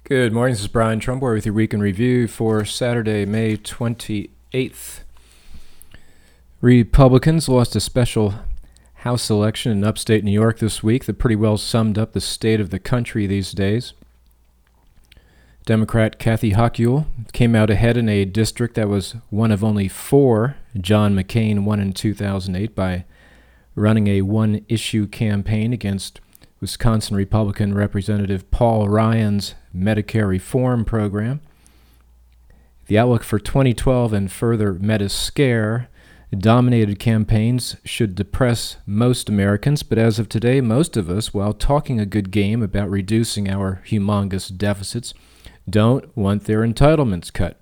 Good morning, this is Brian Trumbore with your Week in Review for Saturday, May 28th. Republicans lost a special House election in upstate New York this week that pretty well summed up the state of the country these days. Democrat Kathy Hochul came out ahead in a district that was one of only four John McCain won in 2008 by running a one-issue campaign against Wisconsin Republican Representative Paul Ryan's Medicare reform program. The outlook for 2012 and further Medi-Scare dominated campaigns should depress most Americans, but as of today, most of us, while talking a good game about reducing our humongous deficits, don't want their entitlements cut.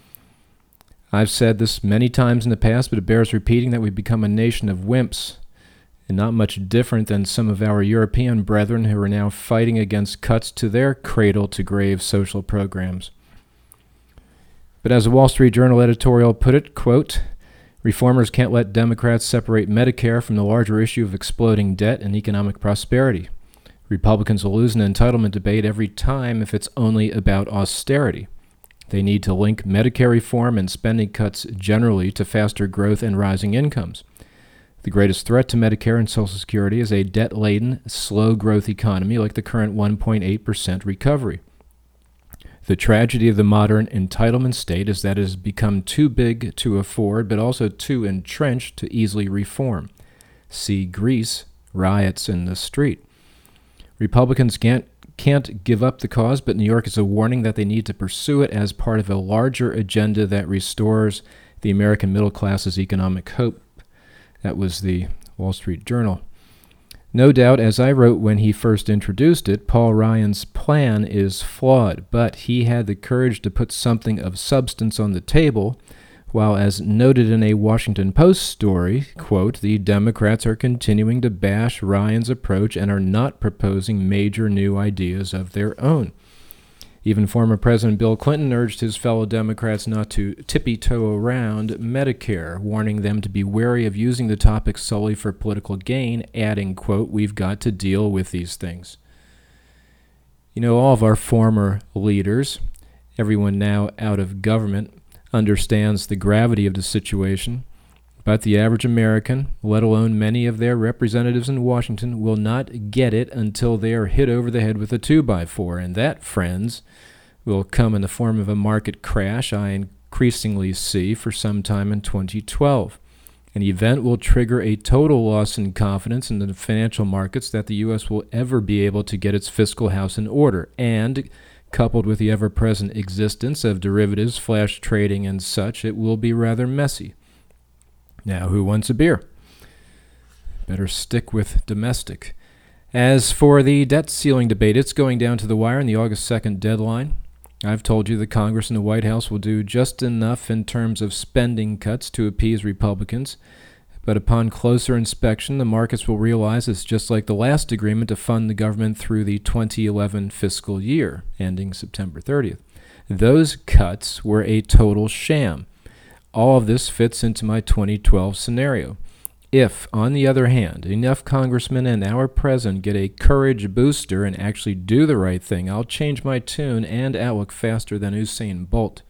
I've said this many times in the past, but it bears repeating that we've become a nation of wimps, and not much different than some of our European brethren who are now fighting against cuts to their cradle-to-grave social programs. But as a Wall Street Journal editorial put it, quote, "Reformers can't let Democrats separate Medicare from the larger issue of exploding debt and economic prosperity. Republicans will lose an entitlement debate every time if it's only about austerity. They need to link Medicare reform and spending cuts generally to faster growth and rising incomes. The greatest threat to Medicare and Social Security is a debt-laden, slow-growth economy like the current 1.8% recovery. The tragedy of the modern entitlement state is that it has become too big to afford, but also too entrenched to easily reform. See Greece, riots in the street. Republicans can't give up the cause, but New York is a warning that they need to pursue it as part of a larger agenda that restores the American middle class's economic hope." That was the Wall Street Journal. No doubt, as I wrote when he first introduced it, Paul Ryan's plan is flawed, but he had the courage to put something of substance on the table, while, as noted in a Washington Post story, quote, "The Democrats are continuing to bash Ryan's approach and are not proposing major new ideas of their own." Even former President Bill Clinton urged his fellow Democrats not to tippy-toe around Medicare, warning them to be wary of using the topic solely for political gain, adding, quote, "We've got to deal with these things." You know, all of our former leaders, everyone now out of government, understands the gravity of the situation, but the average American, let alone many of their representatives in Washington, will not get it until they are hit over the head with a 2x4, and that, friends, will come in the form of a market crash I increasingly see for some time in 2012. An event will trigger a total loss in confidence in the financial markets that the U.S. will ever be able to get its fiscal house in order, and coupled with the ever-present existence of derivatives, flash trading, and such, it will be rather messy. Now, who wants a beer? Better stick with domestic. As for the debt ceiling debate, it's going down to the wire in the August 2nd deadline. I've told you the Congress and the White House will do just enough in terms of spending cuts to appease Republicans, but upon closer inspection, the markets will realize it's just like the last agreement to fund the government through the 2011 fiscal year, ending September 30th. Those cuts were a total sham. All of this fits into my 2012 scenario. If, on the other hand, enough congressmen and our president get a courage booster and actually do the right thing, I'll change my tune and outlook faster than Usain Bolt.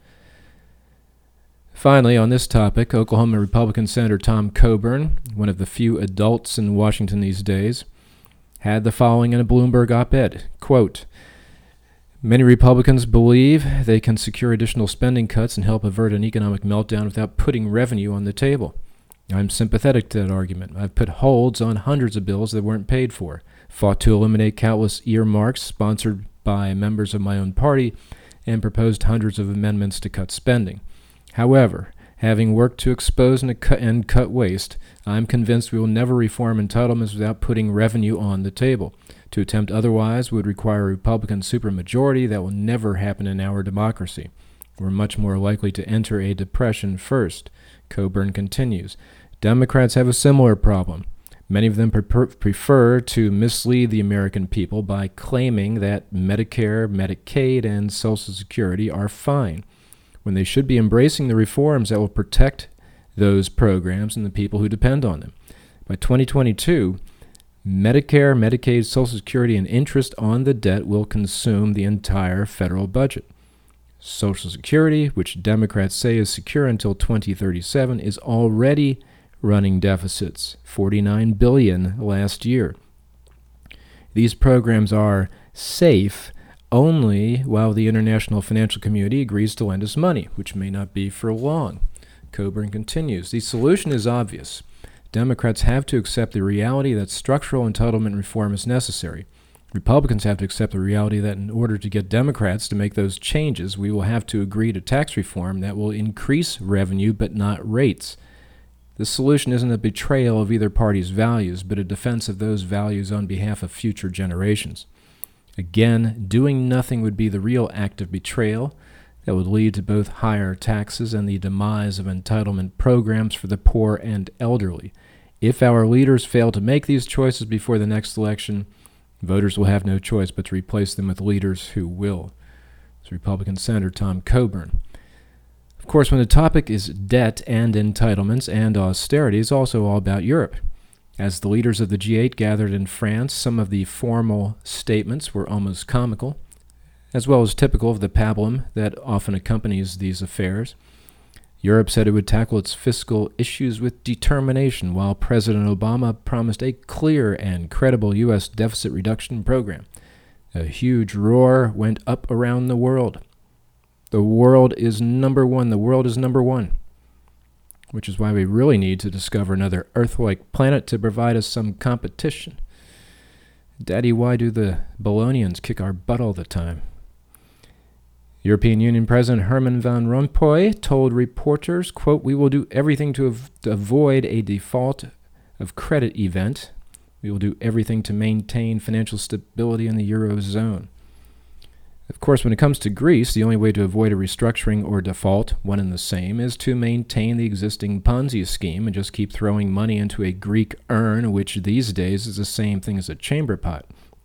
Finally, on this topic, Oklahoma Republican Senator Tom Coburn, one of the few adults in Washington these days, had the following in a Bloomberg op-ed, quote, "Many Republicans believe they can secure additional spending cuts and help avert an economic meltdown without putting revenue on the table. I'm sympathetic to that argument. I've put holds on hundreds of bills that weren't paid for, fought to eliminate countless earmarks sponsored by members of my own party, and proposed hundreds of amendments to cut spending. However, having worked to expose and cut waste, I'm convinced we will never reform entitlements without putting revenue on the table. To attempt otherwise would require a Republican supermajority that will never happen in our democracy. We're much more likely to enter a depression first," Coburn continues. Democrats have a similar problem. Many of them prefer to mislead the American people by claiming that Medicare, Medicaid, and Social Security are fine, when they should be embracing the reforms that will protect those programs and the people who depend on them. By 2022, Medicare, Medicaid, Social Security, and interest on the debt will consume the entire federal budget. Social Security, which Democrats say is secure until 2037, is already running deficits, $49 billion last year. These programs are safe only while the international financial community agrees to lend us money, which may not be for long. Coburn continues, the solution is obvious. Democrats have to accept the reality that structural entitlement reform is necessary. Republicans have to accept the reality that in order to get Democrats to make those changes, we will have to agree to tax reform that will increase revenue but not rates. The solution isn't a betrayal of either party's values, but a defense of those values on behalf of future generations. Again, doing nothing would be the real act of betrayal that would lead to both higher taxes and the demise of entitlement programs for the poor and elderly. If our leaders fail to make these choices before the next election, voters will have no choice but to replace them with leaders who will. It's Republican Senator Tom Coburn. Of course, when the topic is debt and entitlements and austerity, it's also all about Europe. As the leaders of the G8 gathered in France, some of the formal statements were almost comical, as well as typical of the pablum that often accompanies these affairs. Europe said it would tackle its fiscal issues with determination, while President Obama promised a clear and credible U.S. deficit reduction program. A huge roar went up around the world. The world is number one. The world is number one. Which is why we really need to discover another Earth-like planet to provide us some competition. Daddy, why do the Bolognians kick our butt all the time? European Union President Herman Van Rompuy told reporters, quote, "We will do everything to avoid a default of credit event. We will do everything to maintain financial stability in the Eurozone." Of course, when it comes to Greece, the only way to avoid a restructuring or default, one and the same, is to maintain the existing Ponzi scheme and just keep throwing money into a Greek urn, which these days is the same thing as a chamber pot.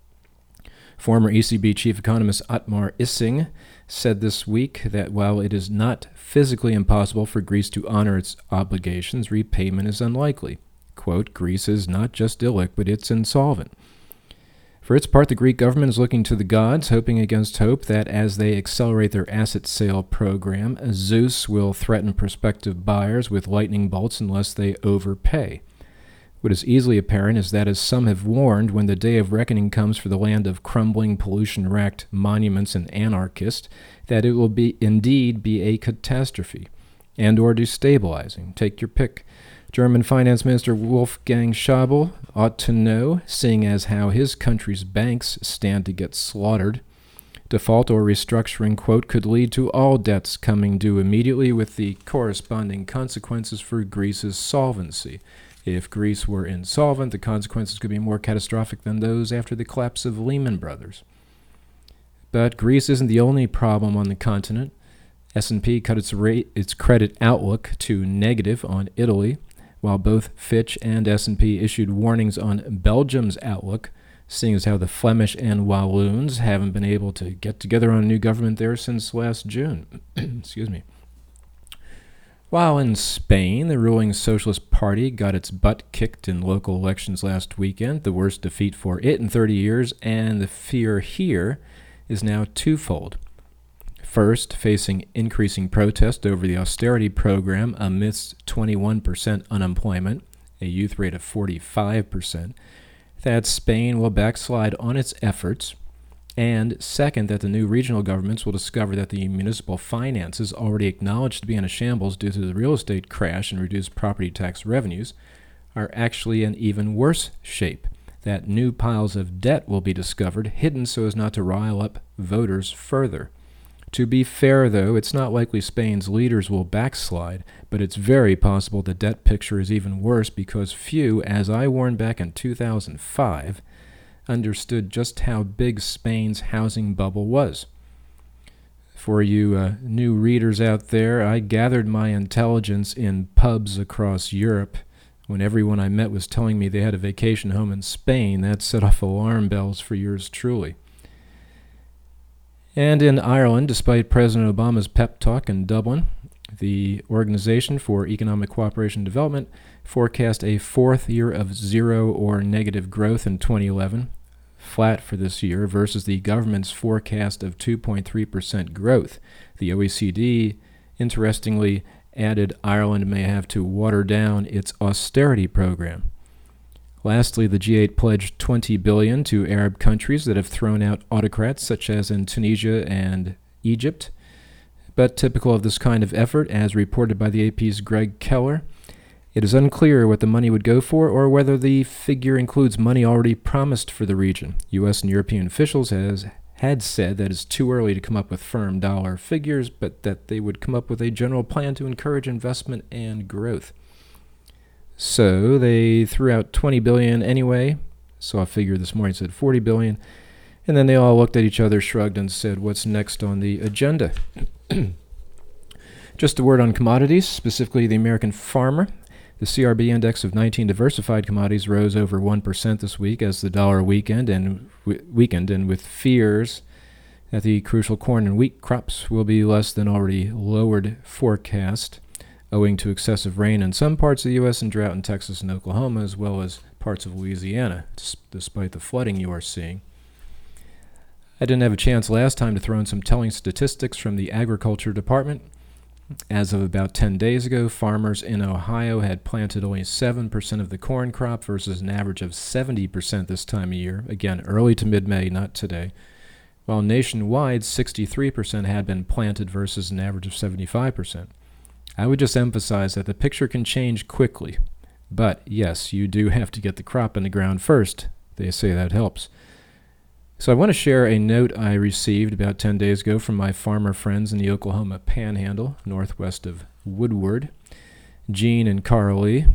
Former ECB chief economist Otmar Issing said this week that while it is not physically impossible for Greece to honor its obligations, repayment is unlikely. Quote, "Greece is not just illiquid, it's insolvent." For its part, the Greek government is looking to the gods, hoping against hope that as they accelerate their asset sale program, Zeus will threaten prospective buyers with lightning bolts unless they overpay. What is easily apparent is that, as some have warned, when the day of reckoning comes for the land of crumbling, pollution-racked monuments and anarchists, that it will indeed be a catastrophe, and or destabilizing. Take your pick. German Finance Minister Wolfgang Schäuble ought to know, seeing as how his country's banks stand to get slaughtered. Default or restructuring, quote, could lead to all debts coming due immediately with the corresponding consequences for Greece's solvency. If Greece were insolvent, the consequences could be more catastrophic than those after the collapse of Lehman Brothers. But Greece isn't the only problem on the continent. S&P cut its credit outlook to negative on Italy, while both Fitch and S&P issued warnings on Belgium's outlook, seeing as how the Flemish and Walloons haven't been able to get together on a new government there since last June. Excuse me. While in Spain, the ruling Socialist Party got its butt kicked in local elections last weekend, the worst defeat for it in 30 years, and the fear here is now twofold. First, facing increasing protest over the austerity program amidst 21% unemployment, a youth rate of 45%, that Spain will backslide on its efforts, and second, that the new regional governments will discover that the municipal finances, already acknowledged to be in a shambles due to the real estate crash and reduced property tax revenues, are actually in even worse shape, that new piles of debt will be discovered, hidden so as not to rile up voters further. To be fair, though, it's not likely Spain's leaders will backslide, but it's very possible the debt picture is even worse because few, as I warned back in 2005, understood just how big Spain's housing bubble was. For you new readers out there, I gathered my intelligence in pubs across Europe. When everyone I met was telling me they had a vacation home in Spain, that set off alarm bells for yours truly. And in Ireland, despite President Obama's pep talk in Dublin, The Organization for Economic Cooperation and Development forecast a fourth year of zero or negative growth in 2011, flat for this year, versus the government's forecast of 2.3% growth. The OECD, interestingly, added Ireland may have to water down its austerity program. Lastly, the G8 pledged $20 billion to Arab countries that have thrown out autocrats, such as in Tunisia and Egypt. But typical of this kind of effort, as reported by the AP's Greg Keller, it is unclear what the money would go for or whether the figure includes money already promised for the region. U.S. and European officials had said that it's too early to come up with firm dollar figures, but that they would come up with a general plan to encourage investment and growth. So they threw out $20 billion anyway. Saw a figure this morning that said $40 billion. And then they all looked at each other, shrugged, and said, what's next on the agenda? Just a word on commodities, specifically the American farmer. The CRB index of 19 diversified commodities rose over 1% this week as the dollar weakened, and with fears that the crucial corn and wheat crops will be less than already lowered forecast, owing to excessive rain in some parts of the U.S. and drought in Texas and Oklahoma, as well as parts of Louisiana, despite the flooding you are seeing. I didn't have a chance last time to throw in some telling statistics from the Agriculture Department. As of about 10 days ago, farmers in Ohio had planted only 7% of the corn crop versus an average of 70% this time of year. Again, early to mid-May, not today. While nationwide, 63% had been planted versus an average of 75%. I would just emphasize that the picture can change quickly. But yes, you do have to get the crop in the ground first. They say that helps. So I want to share a note I received about 10 days ago from my farmer friends in the Oklahoma Panhandle, northwest of Woodward, Gene and Carl Lee.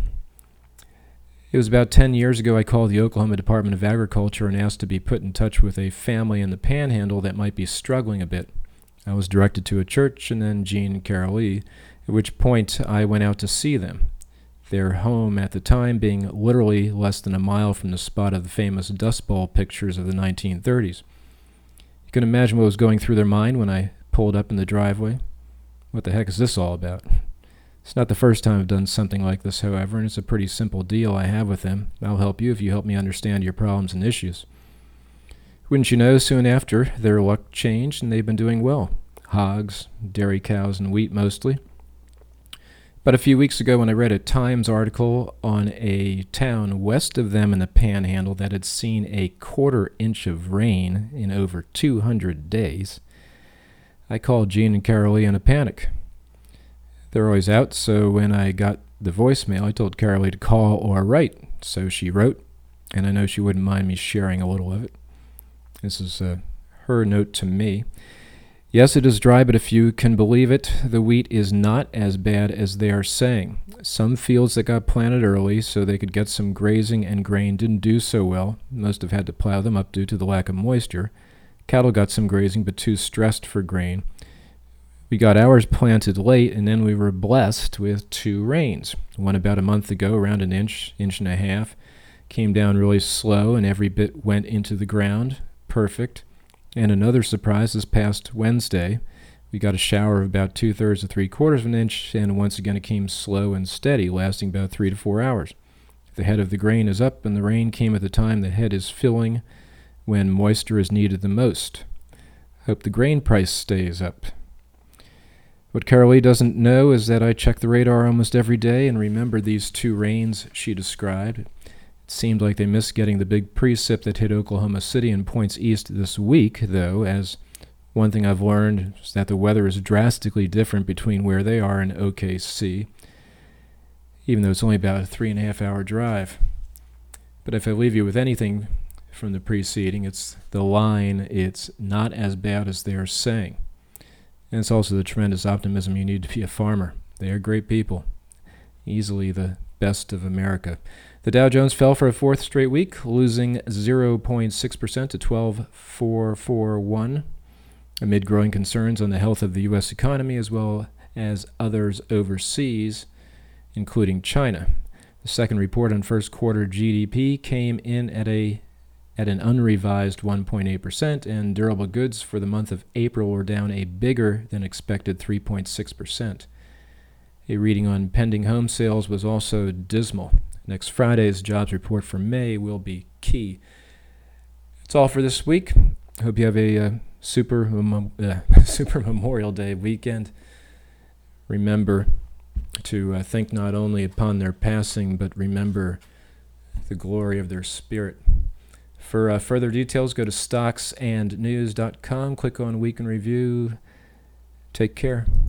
It was about 10 years ago I called the Oklahoma Department of Agriculture and asked to be put in touch with a family in the Panhandle that might be struggling a bit. I was directed to a church and then Gene and Carol Lee, at which point I went out to see them. Their home at the time being literally less than a mile from the spot of the famous Dust Bowl pictures of the 1930s. You can imagine what was going through their mind when I pulled up in the driveway. What the heck is this all about? It's not the first time I've done something like this, however, and it's a pretty simple deal I have with them. I'll help you if you help me understand your problems and issues. Wouldn't you know, soon after, their luck changed and they've been doing well. Hogs, dairy cows, and wheat mostly. But a few weeks ago when I read a Times article on a town west of them in the Panhandle that had seen a quarter-inch of rain in over 200 days, I called Gene and Carol Lee in a panic. They're always out, so when I got the voicemail, I told Carol Lee to call or write. So she wrote, and I know she wouldn't mind me sharing a little of it. This is her note to me. Yes, it is dry, but if you can believe it, the wheat is not as bad as they are saying. Some fields that got planted early so they could get some grazing and grain didn't do so well. Most have had to plow them up due to the lack of moisture. Cattle got some grazing, but too stressed for grain. We got ours planted late, and then we were blessed with 2 rains. One about a month ago, around an inch and a half. Came down really slow, and every bit went into the ground. Perfect. And another surprise this past Wednesday. We got a shower of about 2/3 to 3/4 of an inch, and once again it came slow and steady, lasting about 3 to 4 hours. The head of the grain is up, and the rain came at the time the head is filling when moisture is needed the most. Hope the grain price stays up. What Carol Lee doesn't know is that I check the radar almost every day and remember these 2 rains she described. Seemed like they missed getting the big precip that hit Oklahoma City and points east this week, though, as one thing I've learned is that the weather is drastically different between where they are and OKC, even though it's only about a 3.5-hour drive. But if I leave you with anything from the preceding, it's the line, it's not as bad as they are saying. And it's also the tremendous optimism you need to be a farmer. They are great people, easily the best of America. The Dow Jones fell for a 4th straight week, losing 0.6% to 12,441, amid growing concerns on the health of the U.S. economy as well as others overseas, including China. The second report on first quarter GDP came in at an unrevised 1.8%, and durable goods for the month of April were down a bigger than expected 3.6%. A reading on pending home sales was also dismal. Next Friday's jobs report for May will be key. That's all for this week. Hope you have a super Memorial Day weekend. Remember to think not only upon their passing, but remember the glory of their spirit. For further details, go to stocksandnews.com, click on Week in Review. Take care.